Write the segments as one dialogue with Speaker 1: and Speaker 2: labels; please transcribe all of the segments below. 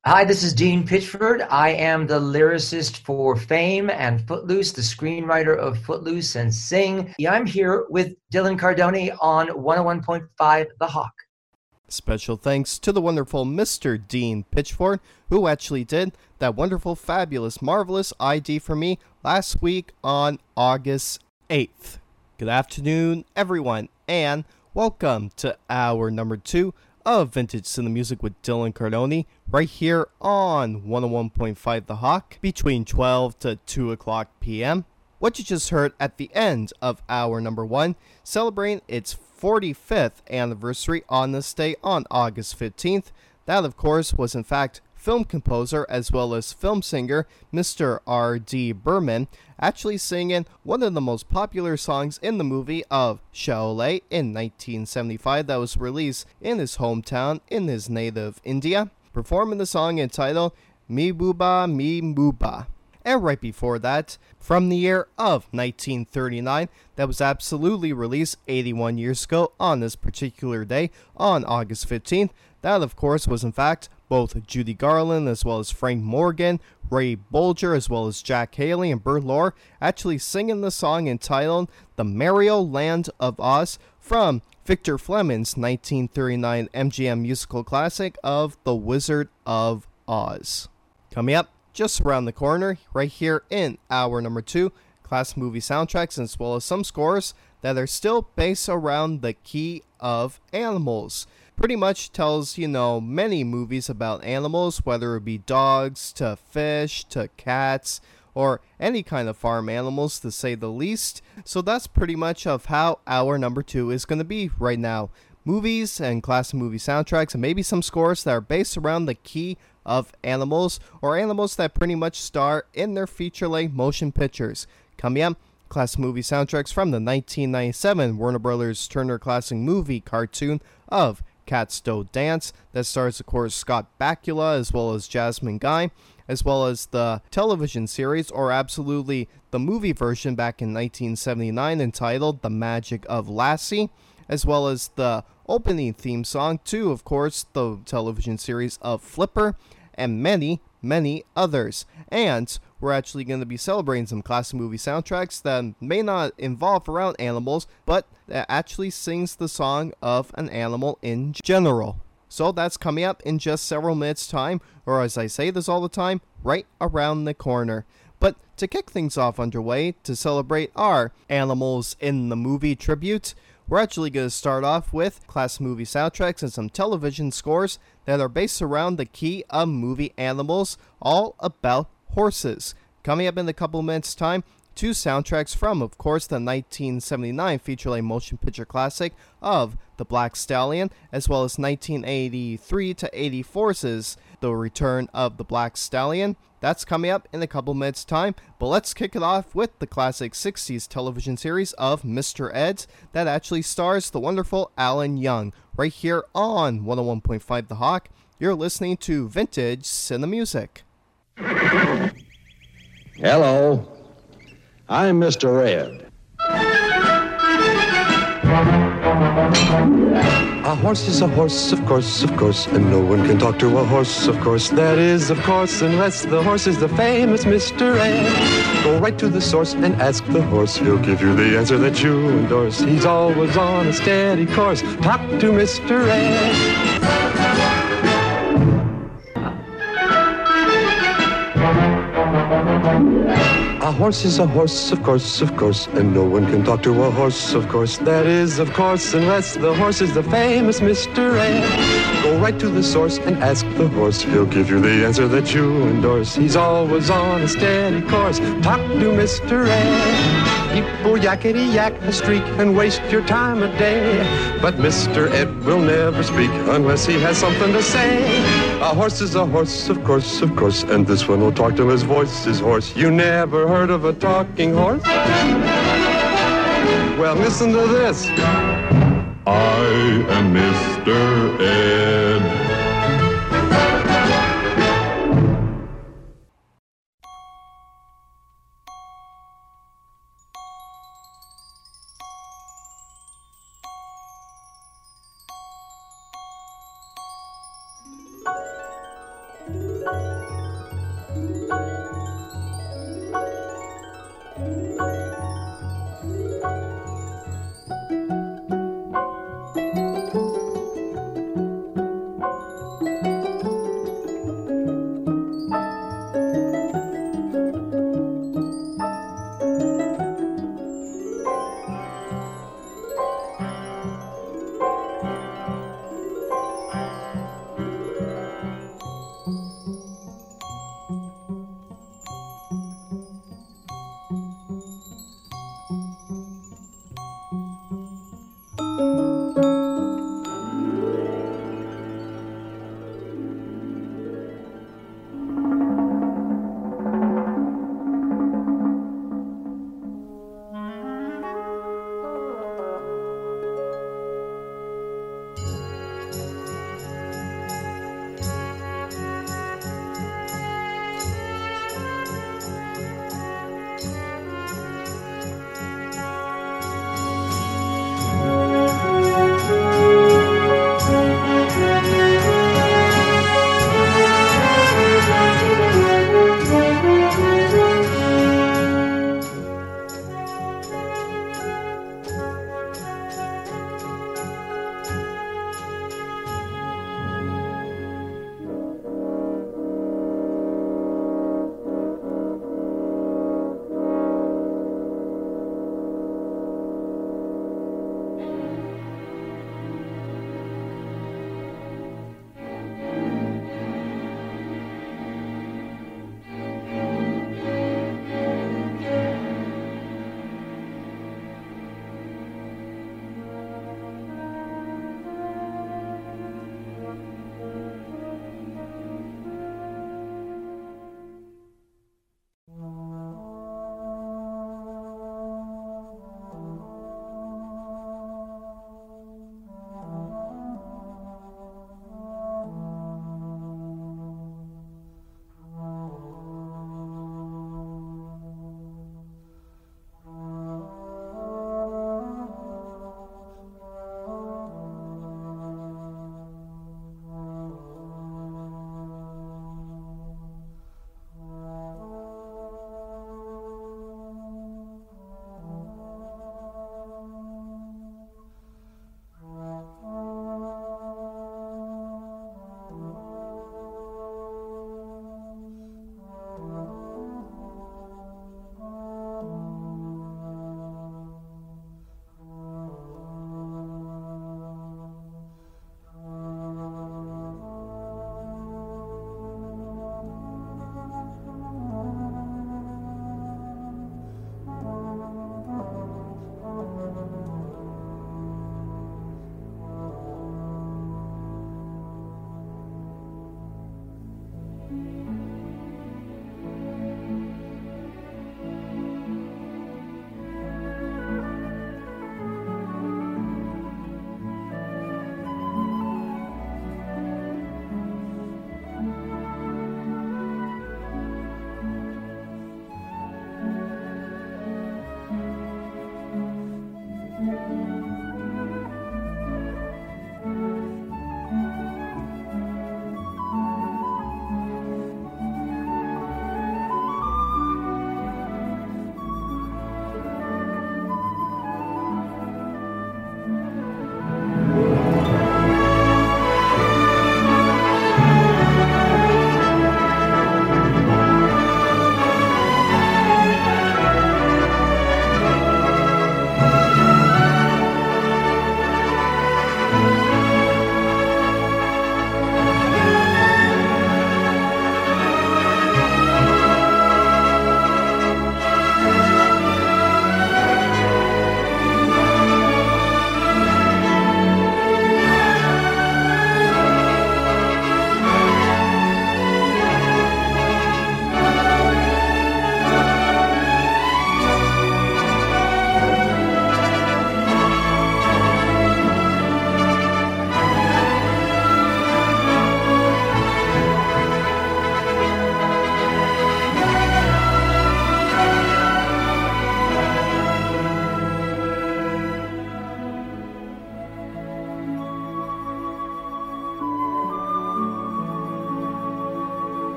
Speaker 1: Hi, this is Dean Pitchford. I am the lyricist for Fame and Footloose, the screenwriter of Footloose and Sing. I'm here with Dylan Cardone on 101.5 The Hawk.
Speaker 2: Special thanks to the wonderful Mr. Dean Pitchford, who actually did that wonderful, fabulous, marvelous ID for me last week on August 8th. Good afternoon, everyone, and welcome to hour number 2 of Vintage Cinema Music with Dylan Cardone, right here on 101.5 The Hawk, between 12 to 2 o'clock p.m. What you just heard at the end of hour number 1, celebrating its 45th anniversary on this day on August 15th. That, of course, was in fact film composer as well as film singer Mr. R.D. Burman, actually singing one of the most popular songs in the movie of Sholay in 1975 that was released in his hometown in his native India, performing the song entitled Me Booba Me Mooba. And right before that, from the year of 1939, that was absolutely released 81 years ago on this particular day, on August 15th. That, of course, was in fact both Judy Garland as well as Frank Morgan, Ray Bolger, as well as Jack Haley and Bert Lore actually singing the song entitled The Mario Land of Oz from Victor Fleming's 1939 MGM musical classic of The Wizard of Oz. Coming up just around the corner, right here in hour number 2, class movie soundtracks as well as some scores that are still based around the key of animals. Pretty much tells, many movies about animals, whether it be dogs, to fish, to cats, or any kind of farm animals to say the least. So that's pretty much of how hour number 2 is going to be right now. Movies and classic movie soundtracks and maybe some scores that are based around the key of animals or animals that pretty much star in their feature-length motion pictures. Coming up, classic movie soundtracks from the 1997 Warner Brothers Turner Classic Movie cartoon of Cats Don't Dance that stars, of course, Scott Bakula as well as Jasmine Guy, as well as the television series or absolutely the movie version back in 1979 entitled The Magic of Lassie, as well as the opening theme song to, of course, the television series of Flipper, and many, many others. And we're actually going to be celebrating some classic movie soundtracks that may not involve around animals, but that actually sings the song of an animal in general. So that's coming up in just several minutes' time, or as I say this all the time, right around the corner. But to kick things off underway, to celebrate our Animals in the Movie tribute, we're actually going to start off with classic movie soundtracks and some television scores that are based around the key of movie animals, all about horses. Coming up in a couple minutes' time, 2 soundtracks from, of course, the 1979 feature-length motion picture classic of The Black Stallion, as well as 1983 to 84's The Return of the Black Stallion. That's coming up in a couple minutes' time, but let's kick it off with the classic 60s television series of Mr. Ed that actually stars the wonderful Alan Young. Right here on 101.5 The Hawk, you're listening to Vintage Cinema Music.
Speaker 3: Hello, I'm Mr. Ed. A horse is a horse, of course, and no one can talk to a horse, of course. That is, of course, unless the horse is the famous Mr. Ed. Go right to the source and ask the horse. He'll give you the answer that you endorse. He's always on a steady course. Talk to Mr. Ed. A horse is a horse, of course, and no one can talk to a horse, of course. That is, of course, unless the horse is the famous Mr. Ed. Go right to the source and ask the horse. He'll give you the answer that you endorse. He's always on a steady course. Talk to Mr. Ed. People yakety yak a streak and waste your time a day. But Mr. Ed will never speak unless he has something to say. A horse is a horse, of course, and this one will talk to him. His voice is hoarse. You never heard of a talking horse? Well, listen to this. I am Mr. Ed.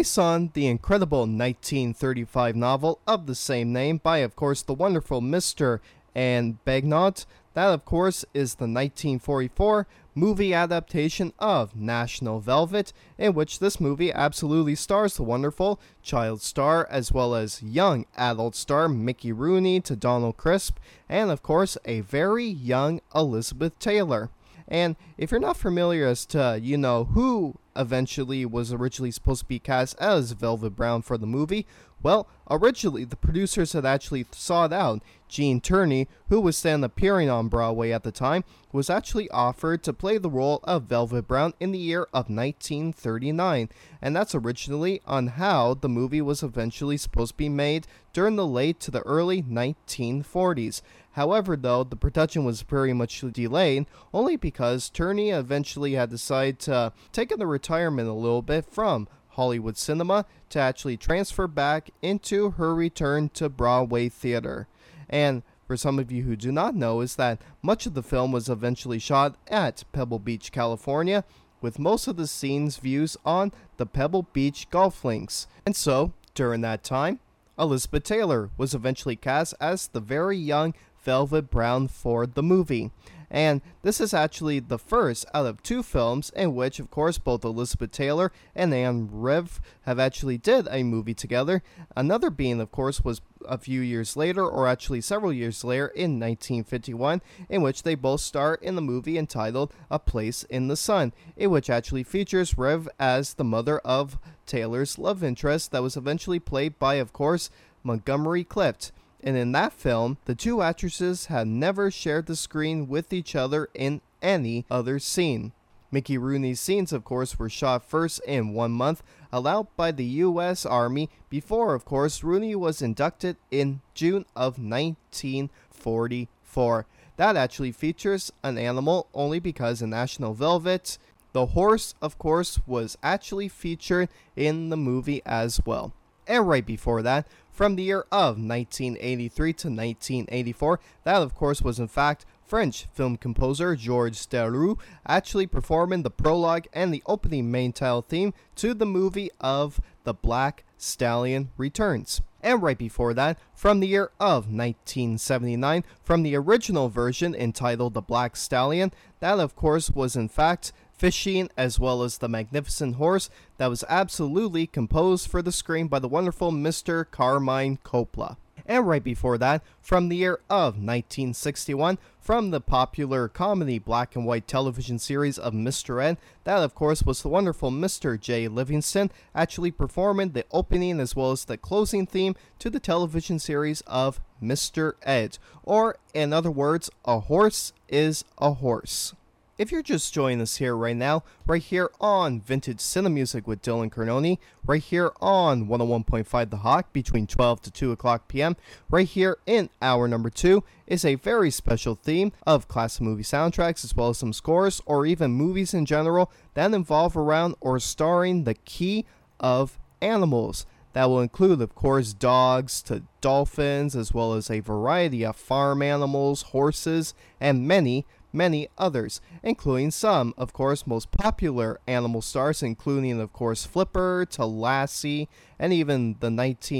Speaker 2: based on the incredible 1935 novel of the same name by, of course, the wonderful Mr. Anne Bagnaud. That, of course, is the 1944 movie adaptation of National Velvet, in which this movie absolutely stars the wonderful child star as well as young adult star Mickey Rooney to Donald Crisp, and, of course, a very young Elizabeth Taylor. And if you're not familiar as to, who eventually was originally supposed to be cast as Velvet Brown for the movie, well, originally the producers had actually sought out Gene Tierney, who was then appearing on Broadway at the time, was actually offered to play the role of Velvet Brown in the year of 1939, and that's originally on how the movie was eventually supposed to be made during the late to the early 1940s. However, though, the production was very much delayed, only because Tierney eventually had decided to take in the retirement a little bit from Hollywood cinema to actually transfer back into her return to Broadway theater. And for some of you who do not know, is that much of the film was eventually shot at Pebble Beach, California, with most of the scenes views on the Pebble Beach golf links. And so, during that time, Elizabeth Taylor was eventually cast as the very young Velvet Brown for the movie. And this is actually the first out of two films in which, of course, both Elizabeth Taylor and Anne Riv have actually did a movie together. Another being, of course, was a few years later, or actually several years later, in 1951, in which they both star in the movie entitled A Place in the Sun, in which actually features Riv as the mother of Taylor's love interest that was eventually played by, of course, Montgomery Clift. And in that film, the two actresses had never shared the screen with each other in any other scene. Mickey Rooney's scenes, of course, were shot first in 1 month, allowed by the U.S. Army, before, of course, Rooney was inducted in June of 1944. That actually features an animal only because in National Velvet, the horse, of course, was actually featured in the movie as well. And right before that, from the year of 1983 to 1984, that of course was in fact French film composer Georges Delerue actually performing the prologue and the opening main title theme to the movie of The Black Stallion Returns. And right before that, from the year of 1979, from the original version entitled The Black Stallion, that of course was in fact Fishing, as well as The Magnificent Horse, that was absolutely composed for the screen by the wonderful Mr. Carmine Coppola. And right before that, from the year of 1961, from the popular comedy black and white television series of Mr. Ed, that of course was the wonderful Mr. J. Livingston actually performing the opening as well as the closing theme to the television series of Mr. Ed, or in other words, A Horse is a Horse. If you're just joining us here right now, right here on Vintage Cinemusic with Dylan Cardone, right here on 101.5 The Hawk between 12 to 2 o'clock p.m., right here in hour number 2 is a very special theme of classic movie soundtracks as well as some scores or even movies in general that involve around or starring the key of animals. That will include, of course, dogs to dolphins, as well as a variety of farm animals, horses, and many others, including some, of course, most popular animal stars, including, of course, Flipper to Lassie, and even the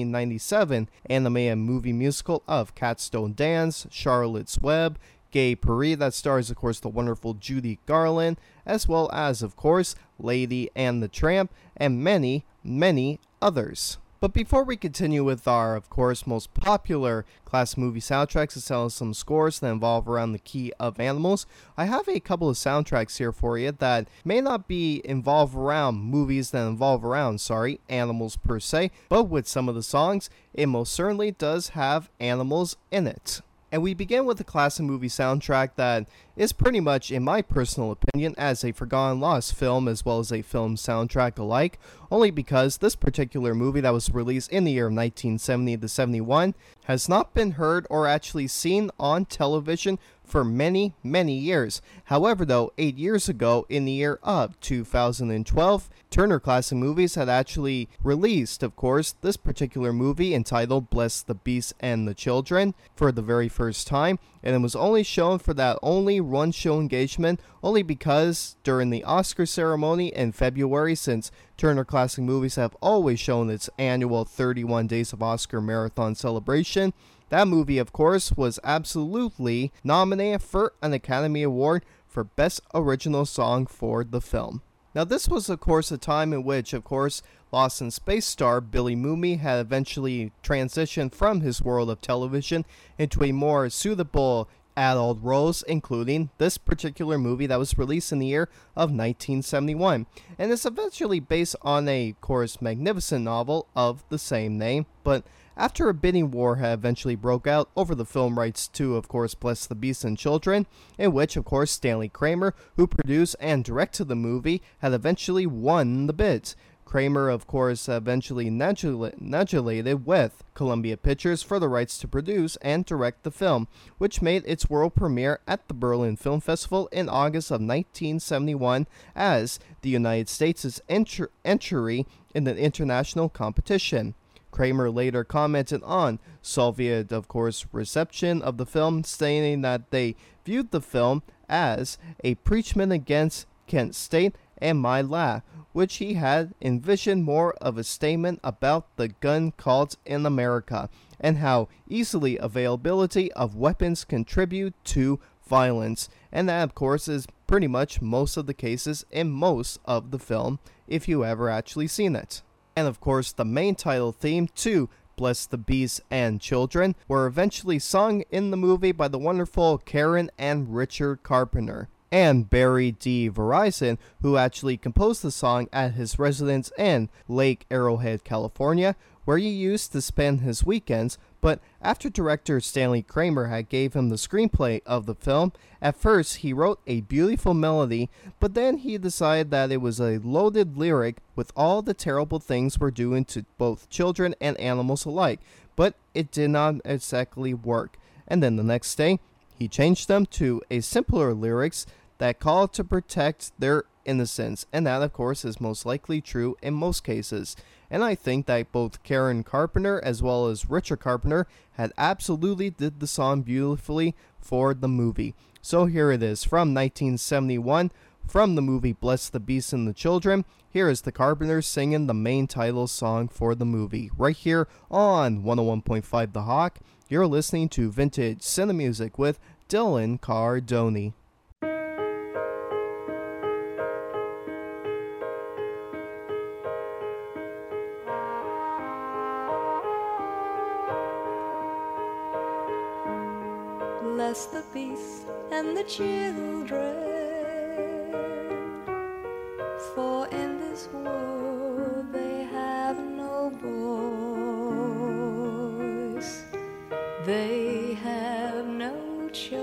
Speaker 2: 1997 animated movie musical of Cats Don't Dance, Charlotte's Web, Gay Paris, that stars, of course, the wonderful Judy Garland, as well as, of course, Lady and the Tramp, and many others. But before we continue with our, of course, most popular classic movie soundtracks as well as some scores that involve around the key of animals, I have a couple of soundtracks here for you that may not be involved around movies that involve around, animals per se, but with some of the songs, it most certainly does have animals in it. And we begin with a classic movie soundtrack that is pretty much, in my personal opinion, as a forgotten lost film as well as a film soundtrack alike, only because this particular movie that was released in the year of 1970 to 71 has not been heard or actually seen on television for many, many years. However, though, 8 years ago, in the year of 2012, Turner Classic Movies had actually released, of course, this particular movie entitled Bless the Beast and the Children for the very first time, and it was only shown for that only one show engagement, only because during the Oscar ceremony in February, since Turner Classic Movies have always shown its annual 31 Days of Oscar marathon celebration, that movie, of course, was absolutely nominated for an Academy Award for Best Original Song for the film. Now, this was, of course, a time in which, of course, Lost in Space star Billy Mumy had eventually transitioned from his world of television into a more suitable adult roles, including this particular movie that was released in the year of 1971. And it's eventually based on a, of course, magnificent novel of the same name, but after a bidding war had eventually broke out over the film rights to, of course, Bless the Beast and Children, in which, of course, Stanley Kramer, who produced and directed the movie, had eventually won the bids. Kramer, of course, eventually negotiated with Columbia Pictures for the rights to produce and direct the film, which made its world premiere at the Berlin Film Festival in August of 1971 as the United States' entry in the international competition. Kramer later commented on Soviet, of course, reception of the film, stating that they viewed the film as a preachment against Kent State and My Lai, which he had envisioned more of a statement about the gun cult in America and how easily availability of weapons contribute to violence. And that, of course, is pretty much most of the cases in most of the film, if you ever actually seen it. And of course, the main title theme to Bless the Beast and Children were eventually sung in the movie by the wonderful Karen and Richard Carpenter. And Barry D. Verizon, who actually composed the song at his residence in Lake Arrowhead, California, where he used to spend his weekends, but after director Stanley Kramer had gave him the screenplay of the film, at first he wrote a beautiful melody, but then he decided that it was a loaded lyric with all the terrible things we're doing to both children and animals alike, but it did not exactly work. And then the next day, he changed them to a simpler lyrics that call to protect their innocence, and that, of course, is most likely true in most cases. And I think that both Karen Carpenter as well as Richard Carpenter had absolutely did the song beautifully for the movie. So here it is from 1971 from the movie Bless the Beast and the Children. Here is the Carpenters singing the main title song for the movie right here on 101.5 The Hawk. You're listening to Vintage Cinemusic with Dylan Cardoni.
Speaker 4: Bless the beast and the children, for in this world they have no voice, they have no choice.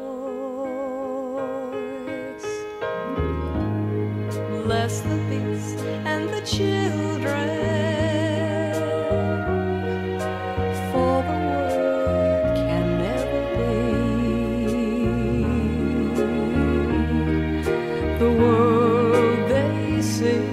Speaker 4: Bless the beast and the children, for the world can never be the world they see.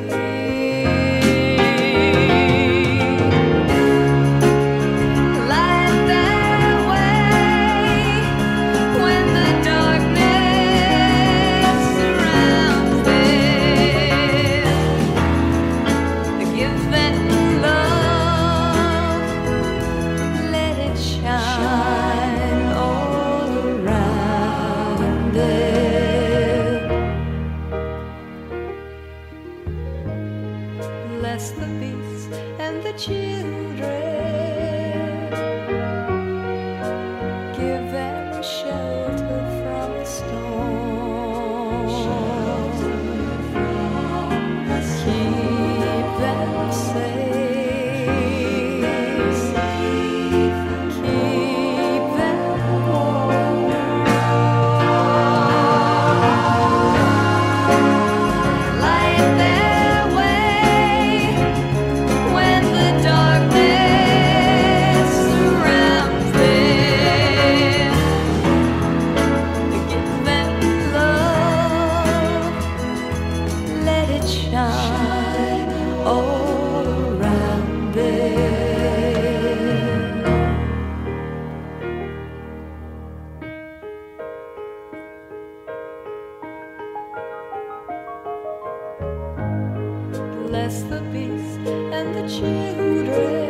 Speaker 4: bless the beast and the children.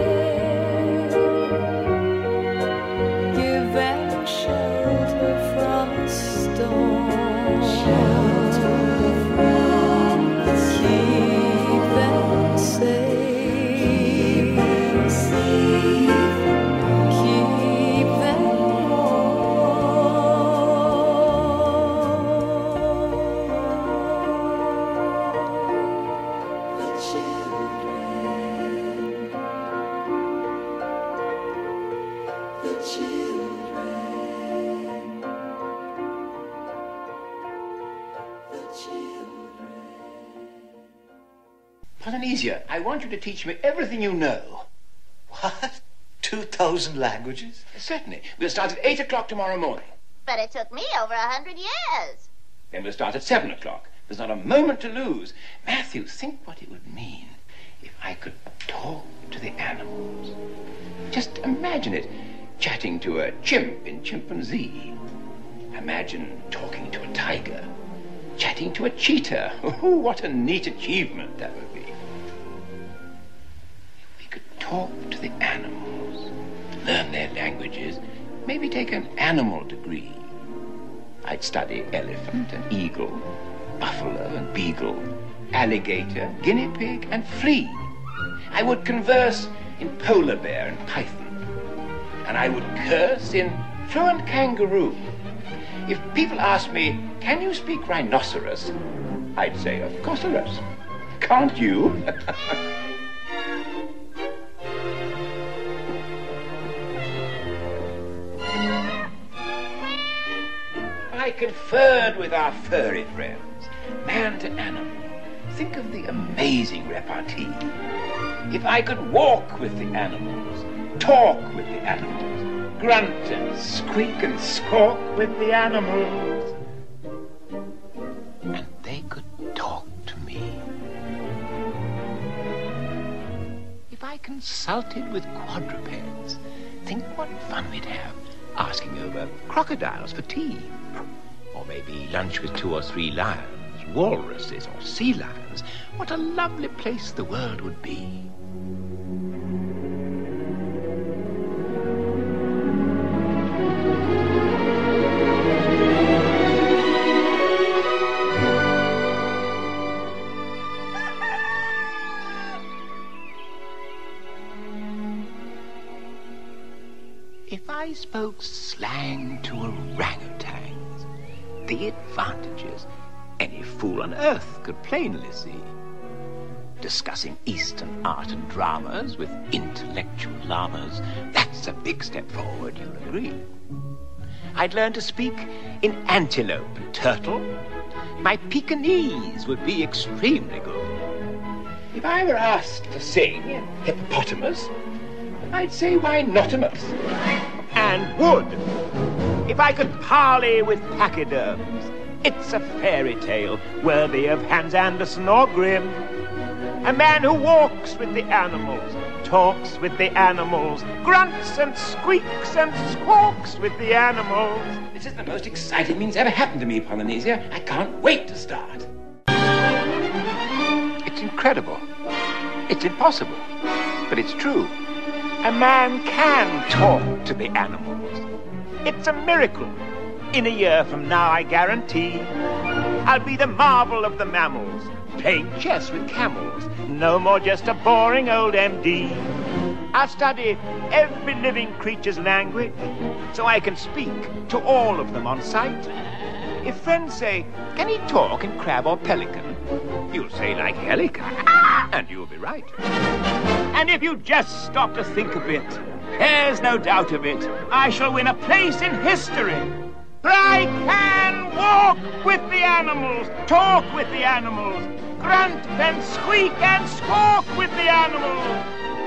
Speaker 4: Give them shelter from a storm. Shelter from the storm. Keep them safe. Keep them
Speaker 5: Polynesia, I want you to teach me everything you know.
Speaker 6: What? 2,000 languages?
Speaker 5: Certainly. We'll start at 8 o'clock tomorrow morning.
Speaker 7: But it took me over 100 years.
Speaker 5: Then we'll start at 7 o'clock. There's not a moment to lose. Matthew, think what it would mean if I could talk to the animals. Just imagine it, chatting to a chimp in chimpanzee. Imagine talking to a tiger, chatting to a cheetah. Oh, what a neat achievement that would be. If we could talk to the animals, learn their languages, maybe take an animal degree. I'd study elephant and eagle, buffalo and beagle, alligator, guinea pig and flea. I would converse in polar bear and python. And I would curse in fluent kangaroo. If people asked me, can you speak rhinoceros? I'd say, of course. Can't you? I conferred with our furry friends, man to animal. Think of the amazing repartee. If I could walk with the animals, talk with the animals, grunt and squeak and squawk with the animals, and they could talk to me. If I consulted with quadrupeds, think what fun we'd have asking over crocodiles for tea. Or maybe lunch with 2 or 3 lions, walruses or sea lions. What a lovely place the world would be. If I spoke slang to orangutans, the advantages any fool on earth could plainly see. Discussing Eastern art and dramas with intellectual llamas, that's a big step forward, you'll agree. I'd learn to speak in antelope and turtle. My Pekingese would be extremely good. If I were asked to sing in hippopotamus, I'd say why notamus. And would. If I could parley with pachyderms, it's a fairy tale worthy of Hans Andersen or Grimm. A man who walks with the animals, talks with the animals, grunts and squeaks and squawks with the animals. This is the most exciting thing that's ever happened to me, Polynesia. I can't wait to start. It's incredible. It's impossible. But it's true. A man can talk to the animals. It's a miracle. In a year from now, I guarantee, I'll be the marvel of the mammals, playing chess with camels, no more just a boring old MD. I'll study every living creature's language, so I can speak to all of them on sight. If friends say, can he talk in crab or pelican? You'll say, like Helica, and you'll be right. And if you just stop to think a bit, there's no doubt of it, I shall win a place in history. For I can walk with the animals, talk with the animals, grunt and squeak and squawk with the animals.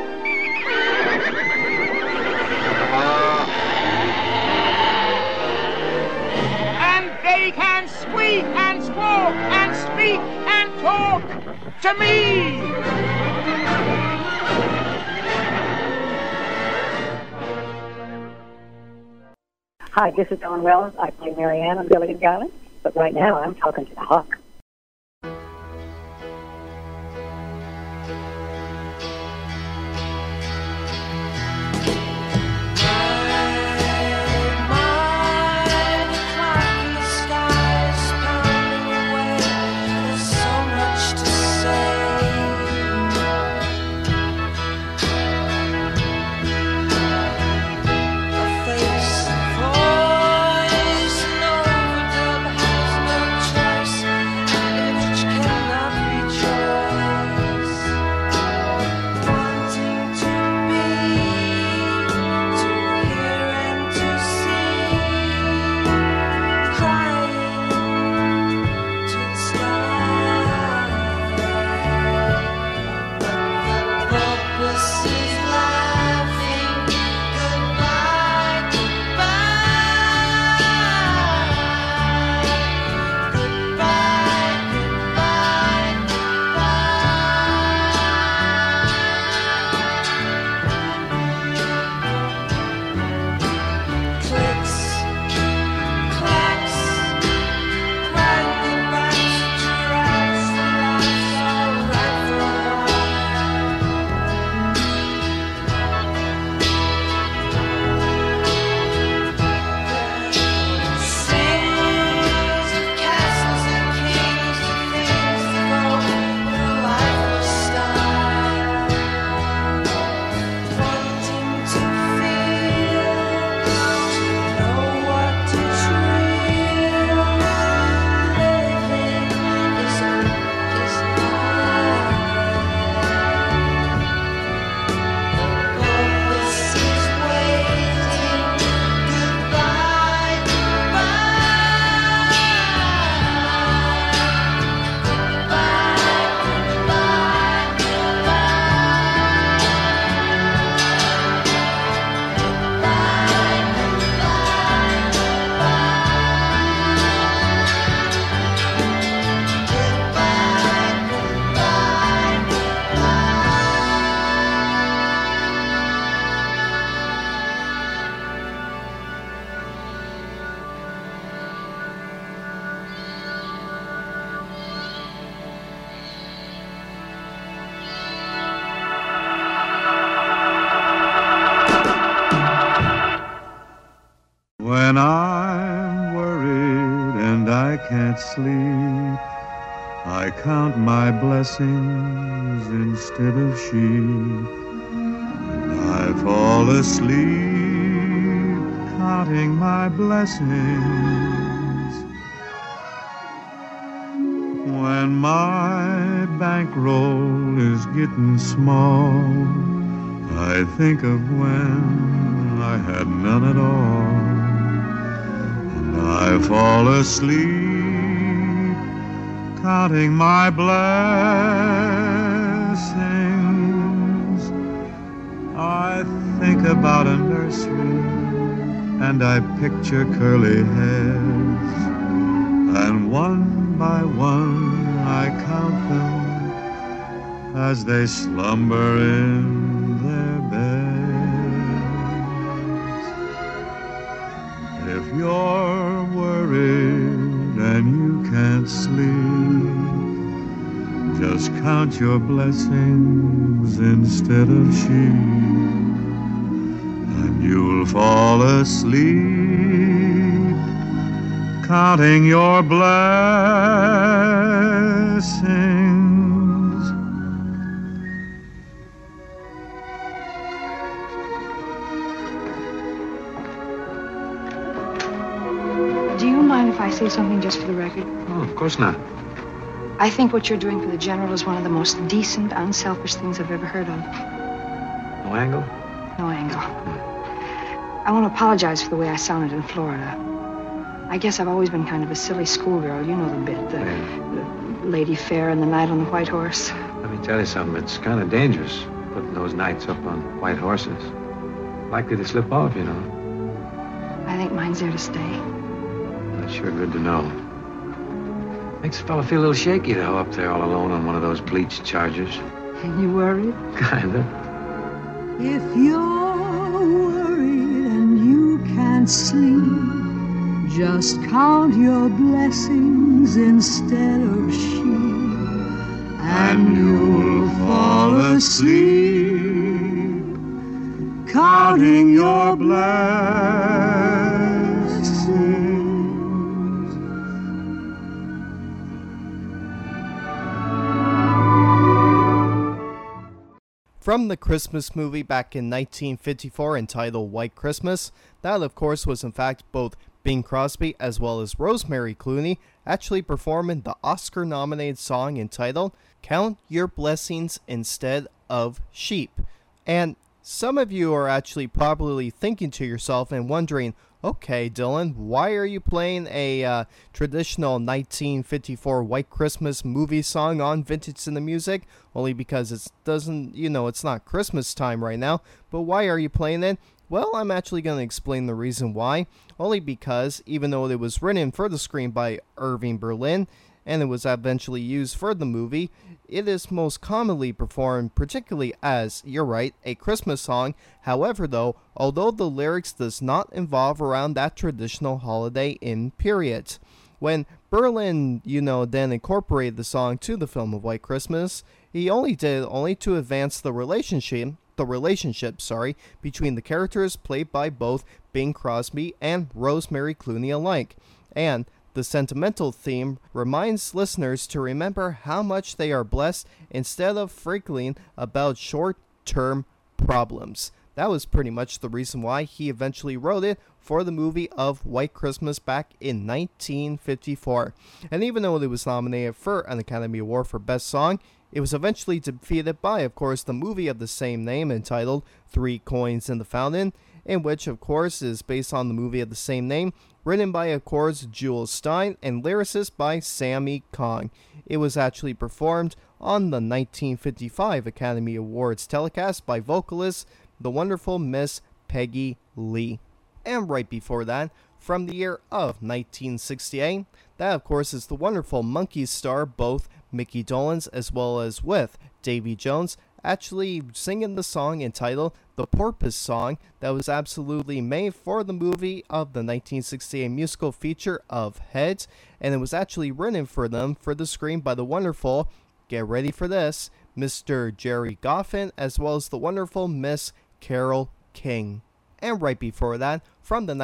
Speaker 5: And they can squeak and squawk and speak and talk to me.
Speaker 8: Hi, this is Dawn Wells. I play Marianne on Gilligan's Island, but right now I'm talking to the hawk.
Speaker 9: can't sleep, I count my blessings instead of sheep. And I fall asleep counting my blessings. When my bankroll is getting small, I think of when I had none at all. And I fall asleep counting my blessings. I think about a nursery and I picture curly heads, and one by one I count them as they slumber in their beds. If you're worried and you can't sleep, just count your blessings instead of sheep, and you'll fall asleep counting your blessings.
Speaker 10: Do you mind if I say something just for the record?
Speaker 11: Oh, of course not.
Speaker 10: I think what you're doing for the General is one of the most decent, unselfish things I've ever heard of.
Speaker 11: No angle?
Speaker 10: No angle. I want to apologize for the way I sounded in Florida. I guess I've always been kind of a silly schoolgirl. You know the bit, the Lady Fair and the Knight on the White Horse.
Speaker 11: Let me tell you something. It's kind of dangerous putting those knights up on white horses. Likely to slip off, you know.
Speaker 10: I think mine's there to stay.
Speaker 11: That's sure good to know. Makes a fella feel a little shaky, though, up there all alone on one of those bleached chargers.
Speaker 10: You worried?
Speaker 11: Kinda.
Speaker 12: If you're worried and you can't sleep, just count your blessings instead of sheep, and you'll fall asleep counting your blessings.
Speaker 2: From the Christmas movie back in 1954 entitled White Christmas, that of course was in fact both Bing Crosby as well as Rosemary Clooney actually performing the Oscar-nominated song entitled Count Your Blessings Instead of Sheep. And some of you are actually probably thinking to yourself and wondering, okay, Dylan, why are you playing a traditional 1954 White Christmas movie song on Vintage in the Music? Only because it doesn't, it's not Christmas time right now. But why are you playing it? Well, I'm actually going to explain the reason why. Only because, even though it was written for the screen by Irving Berlin, and it was eventually used for the movie, it is most commonly performed particularly as, you're right, a Christmas song. However though, although the lyrics does not involve around that traditional holiday in period. When Berlin, then incorporated the song to the film of White Christmas, he only did to advance the relationship between the characters played by both Bing Crosby and Rosemary Clooney alike. And the sentimental theme reminds listeners to remember how much they are blessed instead of freaking about short-term problems. That was pretty much the reason why he eventually wrote it for the movie of White Christmas back in 1954. And even though it was nominated for an Academy Award for Best Song, it was eventually defeated by, of course, the movie of the same name entitled Three Coins in the Fountain, in which, of course, is based on the movie of the same name, written by, of course, Jules Stein, and lyricist by Sammy Kong. It was actually performed on the 1955 Academy Awards telecast by vocalist, the wonderful Miss Peggy Lee. And right before that, from the year of 1968, that, of course, is the wonderful Monkees star, both Mickey Dolenz as well as with Davy Jones, actually singing the song entitled The Porpoise Song that was absolutely made for the movie of the 1968 musical feature of Heads, and it was actually written for them for the screen by the wonderful, get ready for this, Mr. Jerry Goffin, as well as the wonderful Miss Carole King. And right before that, from the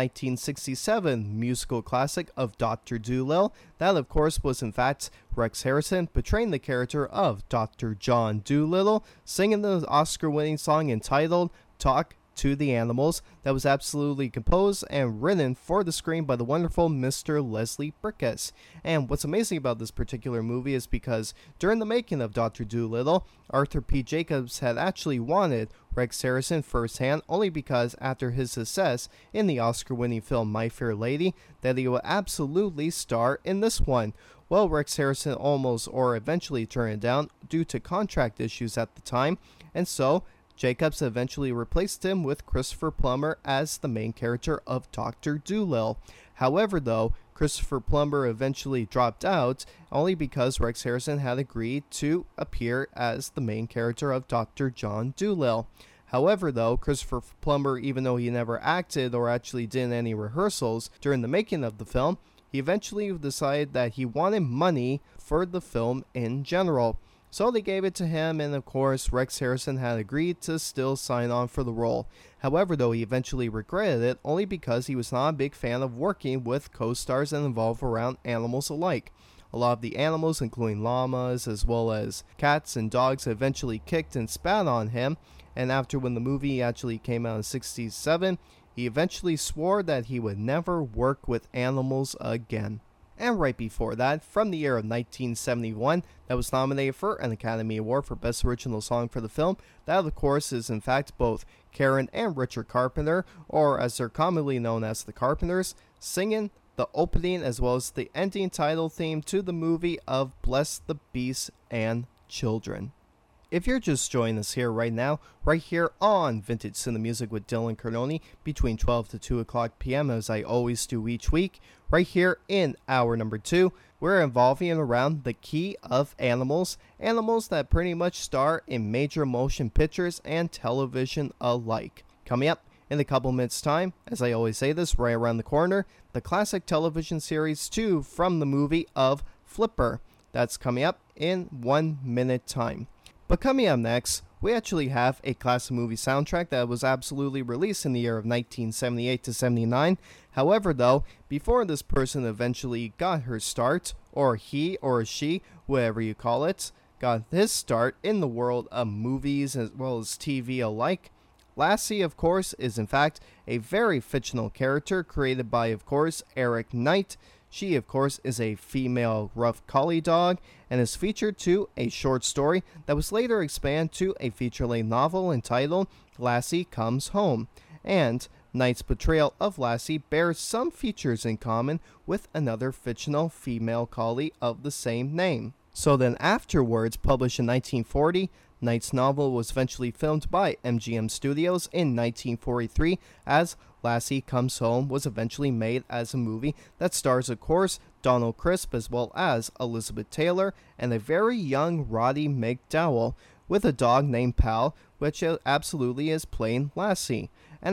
Speaker 2: 1967 musical classic of Dr. Dolittle. That, of course, was in fact Rex Harrison portraying the character of Dr. John Dolittle, singing the Oscar-winning song entitled Talk to the Animals, that was absolutely composed and written for the screen by the wonderful Mr. Leslie Bricusse. And what's amazing about this particular movie is because during the making of Dr. Dolittle, Arthur P. Jacobs had actually wanted Rex Harrison firsthand, only because after his success in the Oscar-winning film My Fair Lady, that he would absolutely star in this one. Well, Rex Harrison almost or eventually turned it down due to contract issues at the time, and so Jacobs eventually replaced him with Christopher Plummer as the main character of Dr. Dolittle. However, though, Christopher Plummer eventually dropped out only because Rex Harrison had agreed to appear as the main character of Dr. John Dolittle. However, though, Christopher Plummer, even though he never acted or actually did any rehearsals during the making of the film, he eventually decided that he wanted money for the film in general. So they gave it to him, and of course Rex Harrison had agreed to still sign on for the role. However, though, he eventually regretted it only because he was not a big fan of working with co-stars that involve around animals alike. A lot of the animals, including llamas as well as cats and dogs, eventually kicked and spat on him, and after when the movie actually came out in '67, he eventually swore that he would never work with animals again. And right before that, from the year of 1971, that was nominated for an Academy Award for Best Original Song for the film. That, of course, is in fact both Karen and Richard Carpenter, or as they're commonly known as the Carpenters, singing the opening as well as the ending title theme to the movie of Bless the Beasts and Children. If you're just joining us here right now, right here on Vintage Cinema Music with Dylan Cardoni, between 12 to 2 o'clock p.m. as I always do each week, right here in hour number 2, we're involving around the key of animals, animals that pretty much star in major motion pictures and television alike. Coming up in a couple minutes time, as I always say this, right around the corner, the classic television series 2 from the movie of Flipper. That's coming up in 1 minute time. But coming up next, we actually have a classic movie soundtrack that was absolutely released in the year of 1978 to 79. However, though, before this person eventually got her start, or he or she, whatever you call it, got his start in the world of movies as well as TV alike, Lassie, of course, is in fact a very fictional character created by, of course, Eric Knight. She, of course, is a female rough collie dog and is featured to a short story that was later expanded to a feature-length novel entitled Lassie Comes Home. And Knight's portrayal of Lassie bears some features in common with another fictional female collie of the same name. So then afterwards, published in 1940, Knight's novel was eventually filmed by MGM Studios in 1943 as Lassie Comes Home was eventually made as a movie that stars, of course, Donald Crisp as well as Elizabeth Taylor and a very young Roddy McDowall with a dog named Pal, which absolutely is playing Lassie.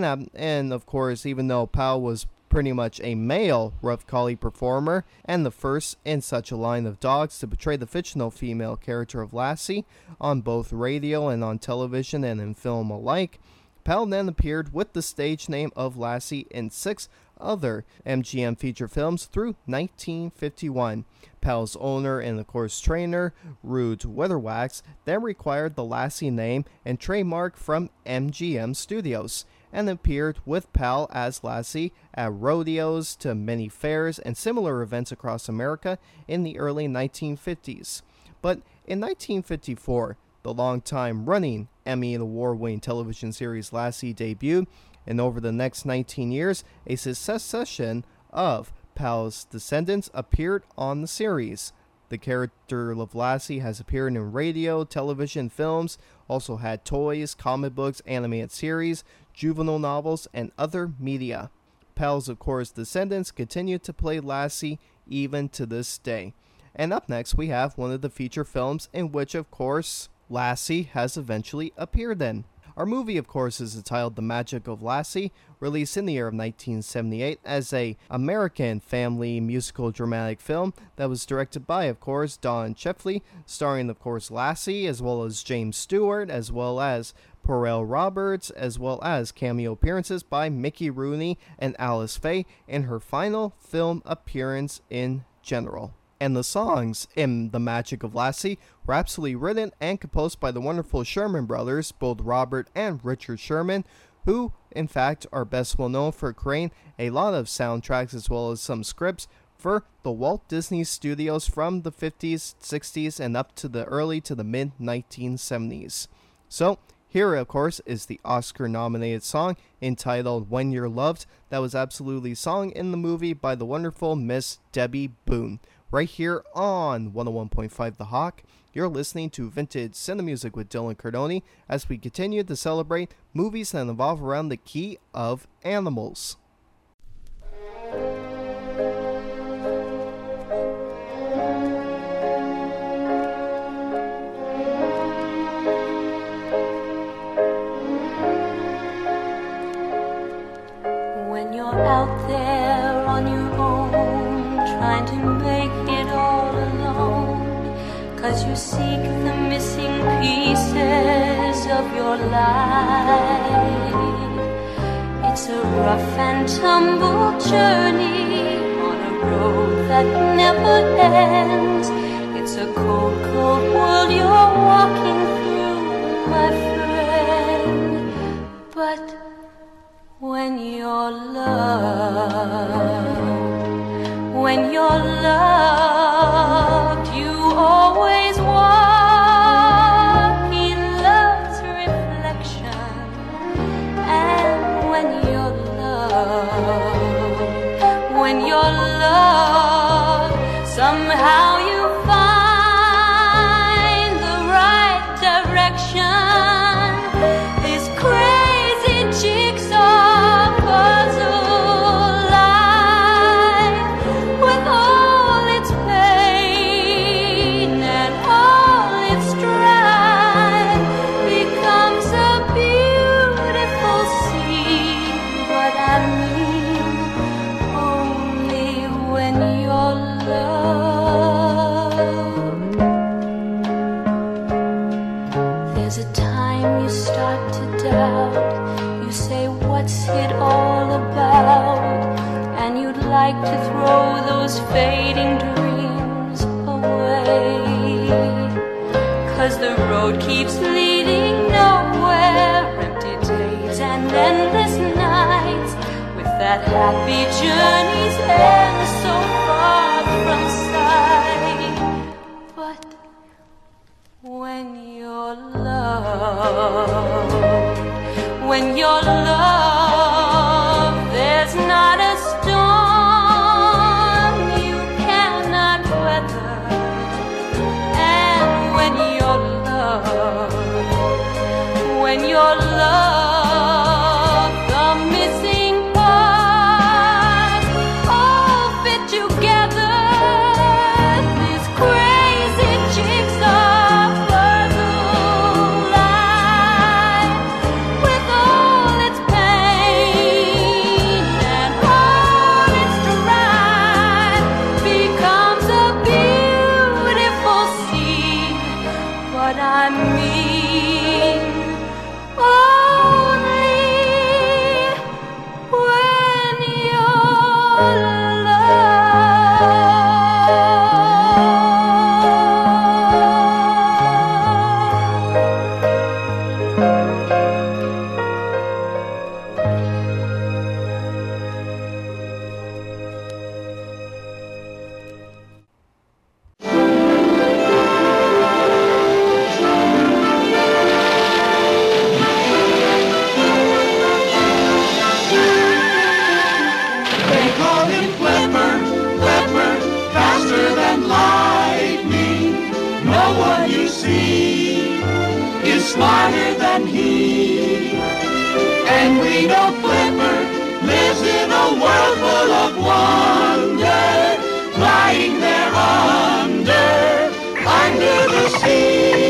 Speaker 2: And of course, even though Pal was pretty much a male rough collie performer and the first in such a line of dogs to portray the fictional female character of Lassie on both radio and on television and in film alike, Pal then appeared with the stage name of Lassie in 6 other MGM feature films through 1951. Pal's owner and of course trainer, Rude Weatherwax, then required the Lassie name and trademark from MGM Studios, and appeared with Pal as Lassie at rodeos, to many fairs, and similar events across America in the early 1950s. But in 1954, the long-time running Emmy Award-winning television series Lassie debuted, and over the next 19 years, a succession of Pal's descendants appeared on the series. The character of Lassie has appeared in radio, television, films, also had toys, comic books, animated series, juvenile novels, and other media. Pal's, of course, descendants continue to play Lassie even to this day. And up next, we have one of the feature films in which, of course, Lassie has eventually appeared in. Our movie, of course, is entitled The Magic of Lassie, released in the year of 1978 as a American family musical dramatic film that was directed by, of course, Don Cheadle, starring, of course, Lassie, as well as James Stewart, as well as Pharrell Roberts, as well as cameo appearances by Mickey Rooney and Alice Faye in her final film appearance in general. And the songs in The Magic of Lassie were absolutely written and composed by the wonderful Sherman brothers, both Robert and Richard Sherman, who, in fact, are best well known for creating a lot of soundtracks as well as some scripts for the Walt Disney Studios from the 50s, 60s, and up to the early to the mid-1970s. So, here, of course, is the Oscar-nominated song entitled When You're Loved that was absolutely sung in the movie by the wonderful Miss Debbie Boone. Right here on 101.5 The Hawk, you're listening to Vintage Cinemusic with Dylan Cardoni as we continue to celebrate movies that involve around the key of animals.
Speaker 4: When you're out there on your own, trying to make it all alone, 'cause you seek the missing pieces of your life. It's a rough and tumble journey on a road that never ends. It's a cold, cold world you're walking through, my friend. But when you're loved, when you're loved, you always walk in love's reflection. And when you're loved, somehow you find the right direction. This crazy jigsaw puzzle life, with all its pain and all its strife, becomes a beautiful scene. But I mean, only when you're loved. There's a time you start to doubt. You say, what's it all about? And you'd like to throw those fading dreams away. 'Cause the road keeps leading nowhere. Empty days and endless nights, with that happy journey's end so far from sight. But when you're loved, when you're loved, there's not a storm you cannot weather. And when you're loved, the missing parts all fit together. This crazy jigsaw puzzle life, with all its pain and all its strife, becomes a beautiful scene. But I mean, only when you're
Speaker 12: They call him Flipper, Flipper, faster than lightning. No one you see is smarter than he. And we know Flipper lives in a world full of wonder, lying there under the sea.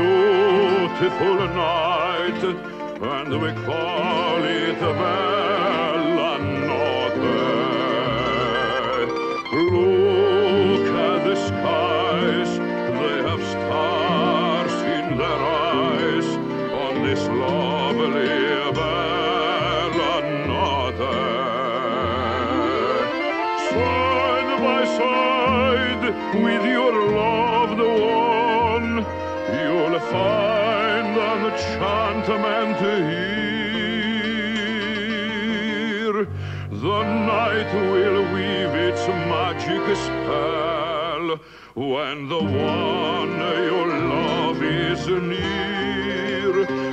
Speaker 9: beautiful night, and we call it Bella Notte. Look at the skies, they have stars in their eyes on this lovely Bella Notte. Side by side with your loved one, you'll find an enchantment here. The night will weave its magic spell when the one you love is near.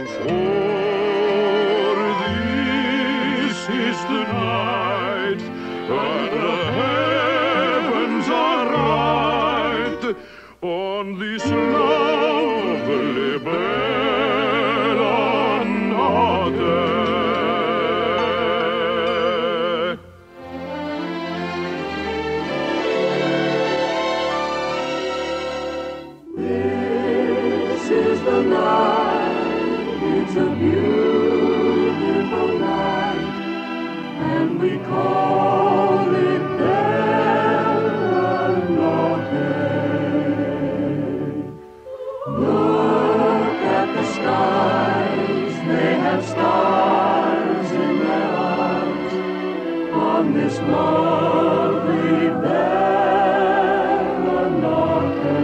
Speaker 9: For this is the night, and the heavens are right on this lovely Bella Notte.
Speaker 12: This is the night, it's a beautiful night, and we call it Bella Notte. Look at the skies, they have stars in their eyes on this lovely Bella Notte.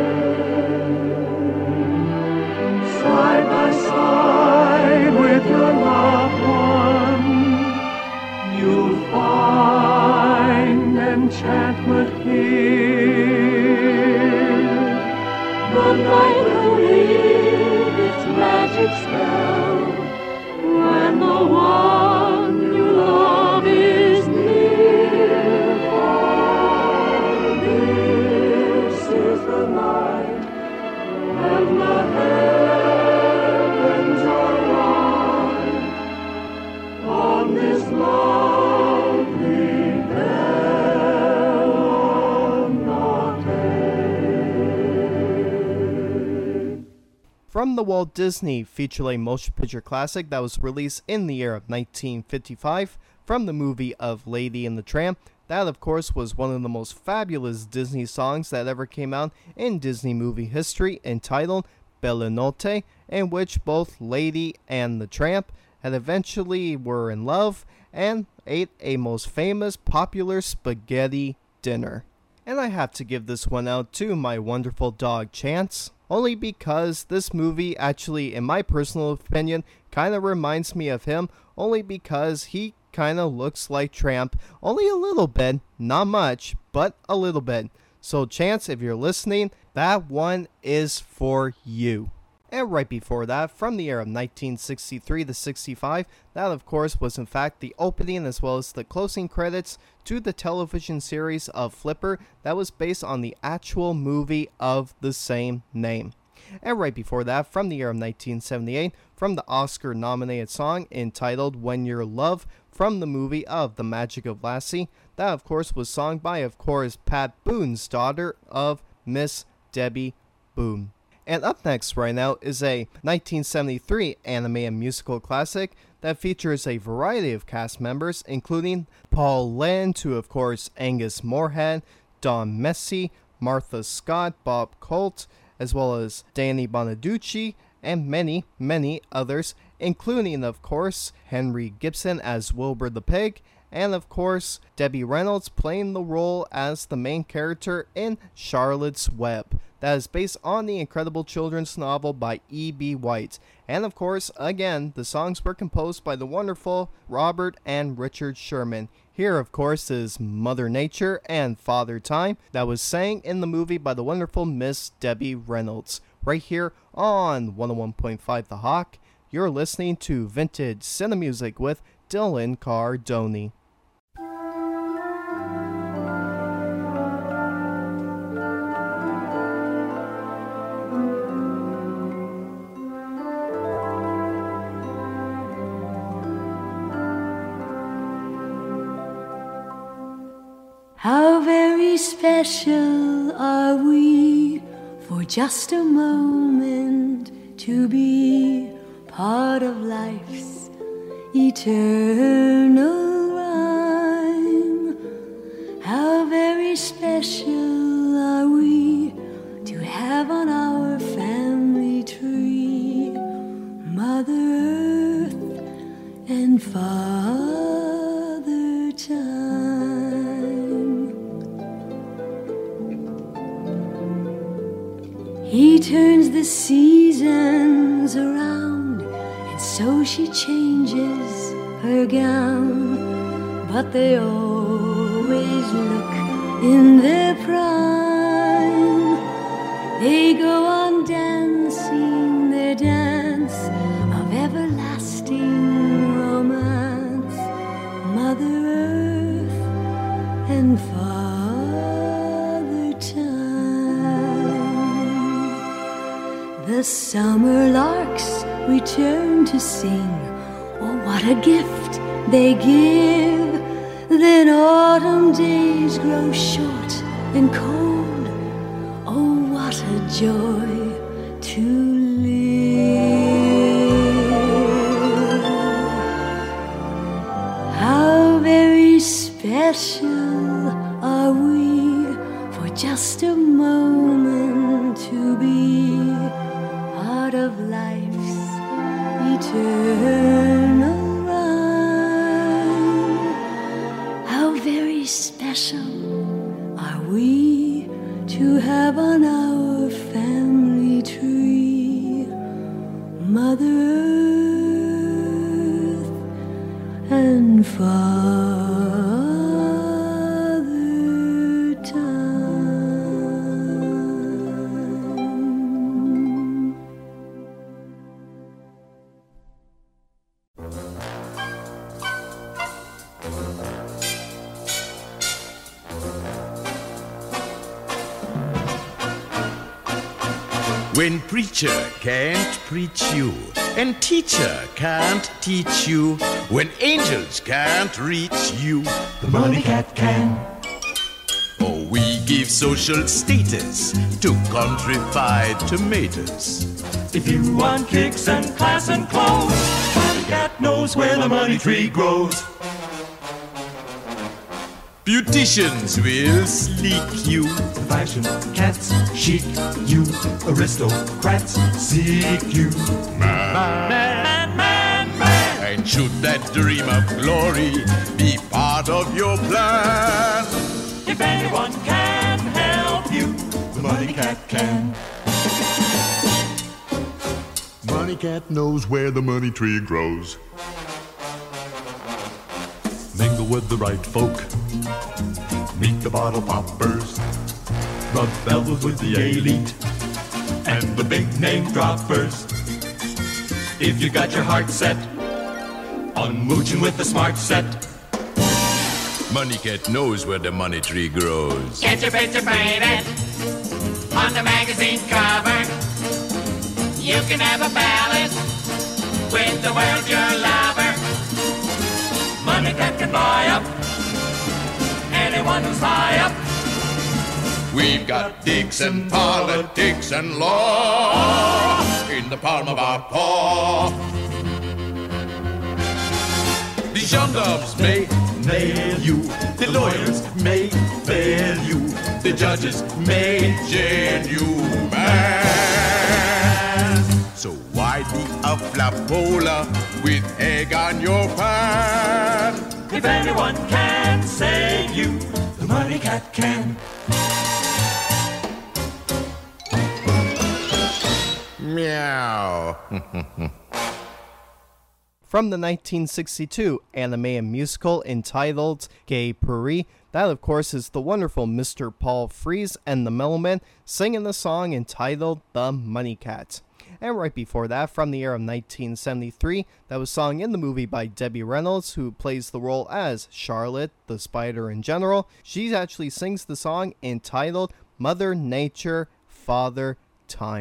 Speaker 12: Side by side with your loved one, you'll find enchantment here. The night will weave its magic spell when the one you love is near. For this is the night, and the heavens are right on this lovely Bella Notte.
Speaker 2: From the Walt Disney feature-length motion picture classic that was released in the year of 1955, from the movie of Lady and the Tramp, that of course was one of the most fabulous Disney songs that ever came out in Disney movie history, entitled Bella Notte, in which both Lady and the Tramp had eventually were in love and ate a most famous popular spaghetti dinner. And I have to give this one out to my wonderful dog Chance, only because this movie actually, in my personal opinion, kind of reminds me of him, only because he kind of looks like Tramp, only a little bit, not much, but a little bit. So Chance, if you're listening, that one is for you. And right before that, from the year of 1963 to 65, that of course was in fact the opening as well as the closing credits to the television series of Flipper that was based on the actual movie of the same name. And right before that, from the year of 1978, from the Oscar-nominated song entitled When You're Love, from the movie of The Magic of Lassie, that of course was sung by of course Pat Boone's daughter of Miss Debbie Boone. And up next right now is a 1973 anime and musical classic that features a variety of cast members, including Paul Lynde to, of course, Angus Moorhead, Don Messi, Martha Scott, Bob Colt, as well as Danny Bonaducci, and many, many others, including, of course, Henry Gibson as Wilbur the Pig, and of course, Debbie Reynolds playing the role as the main character in Charlotte's Web. That is based on the incredible children's novel by E.B. White. And of course, again, the songs were composed by the wonderful Robert and Richard Sherman. Here, of course, is Mother Nature and Father Time that was sang in the movie by the wonderful Miss Debbie Reynolds. Right here on 101.5 The Hawk, you're listening to Vintage Cinemusic with Dylan Cardoni.
Speaker 4: How very special are we for just a moment to be part of life's eternal rhyme. How very special are we to have on our family tree Mother Earth and Father Time. He turns the seasons around, and so she changes her gown, but they always look in their prime. They go on dancing their dance of everlasting romance, Mother Earth and Father Time. The summer larks return to sing, oh, what a gift they give. Then autumn days grow short and cold, oh, what a joy to live. How very special are we for just a moment to be part of life's eternal rhyme. How very special are we to have on our family tree Mother Earth and Father Time.
Speaker 13: When preacher can't preach you, and teacher can't teach you, when angels can't reach you,
Speaker 12: The Money Cat can.
Speaker 13: Oh, we give social status to countrified tomatoes.
Speaker 12: If you want kicks and class and clothes, Money Cat knows where the money tree grows.
Speaker 13: Beauticians will sleek you.
Speaker 12: Fashion cats chic you. Aristocrats seek you.
Speaker 13: And should that dream of glory be part of your plan,
Speaker 12: If anyone can help you, the Money Cat can.
Speaker 9: Money Cat knows where the money tree grows.
Speaker 12: Mingle with the right folk. Meet the bottle poppers. Rub elbows with the elite and the big name droppers. If you got your heart set on mooching with the smart set,
Speaker 13: Money Cat knows where the money tree grows.
Speaker 14: Get your picture painted on the magazine cover. You can have a ballad with the world your lover.
Speaker 12: Money Cat can buy up anyone who's high up.
Speaker 13: We've got Dixon, politics, and law in the palm of our paw. The gendarmes may nail you, the lawyers may bail you, the judges may jail you, man. So why be a flapola with egg on your pan?
Speaker 12: If anyone can save you, the Money Cat can.
Speaker 13: Meow.
Speaker 2: From the 1962 anime and musical entitled Gay Paris, that of course is the wonderful Mr. Paul Frees and the Mellowmen singing the song entitled The Money Cat. And right before that, from the year of 1973, that was sung in the movie by Debbie Reynolds, who plays the role as Charlotte, the spider in general. She actually sings the song entitled Mother Nature, Father Time.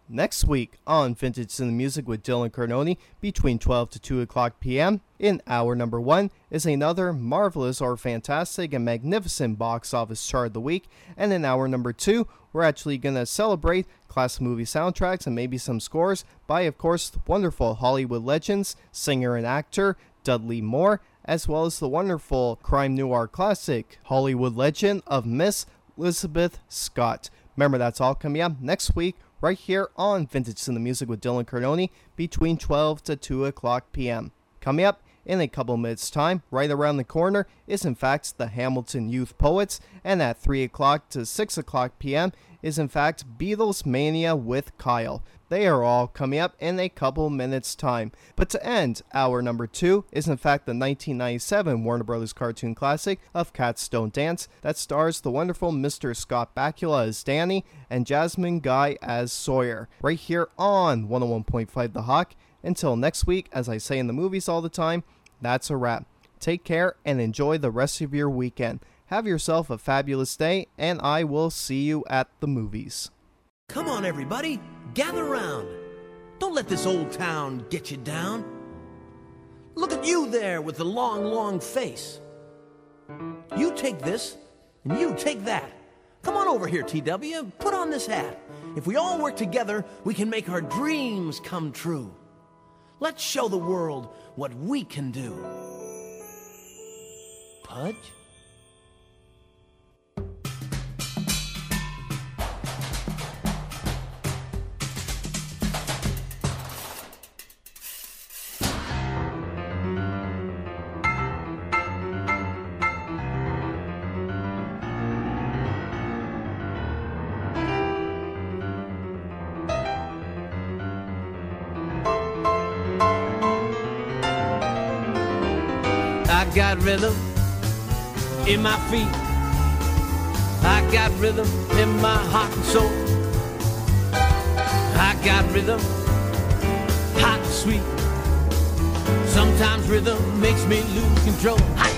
Speaker 2: Next week on Vintage in the Music with Dylan Cardoni between 12 to 2 o'clock p.m. in hour number 1 is another marvelous or fantastic and magnificent box office chart of the week, and in hour number 2 we're actually going to celebrate classic movie soundtracks and maybe some scores by, of course, the wonderful Hollywood legends, singer and actor Dudley Moore, as well as the wonderful crime noir classic Hollywood legend of Miss Elizabeth Scott. Remember, that's all coming up next week right here on Vintage in the Music with Dylan Cardoni between 12 to 2 o'clock p.m. Coming up in a couple minutes time, right around the corner, is in fact the Hamilton Youth Poets, and at 3 o'clock to 6 o'clock p.m. is in fact Beatles Mania with Kyle. They are all coming up in a couple minutes time. But to end hour number 2 is in fact the 1997 Warner Brothers cartoon classic of Cats Don't Dance that stars the wonderful Mr. Scott Bakula as Danny and Jasmine Guy as Sawyer, right here on 101.5 The Hawk. Until next week, as I say in the movies all the time, that's a wrap. Take care and enjoy the rest of your weekend. Have yourself a fabulous day, and I will see you at the movies.
Speaker 15: Come on, everybody. Gather round. Don't let this old town get you down. Look at you there with the long, long face. You take this, and you take that. Come on over here, TW. Put on this hat. If we all work together, we can make our dreams come true. Let's show the world what we can do. Pudge? I got rhythm in my feet. I got rhythm in my heart and soul. I got rhythm, hot and sweet. Sometimes rhythm makes me lose control. I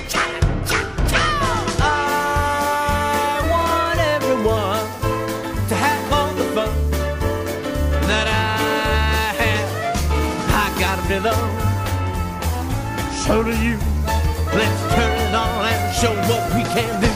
Speaker 15: want everyone to have all the fun that I have. I got rhythm, so do you. Let's turn it on and show what we can do.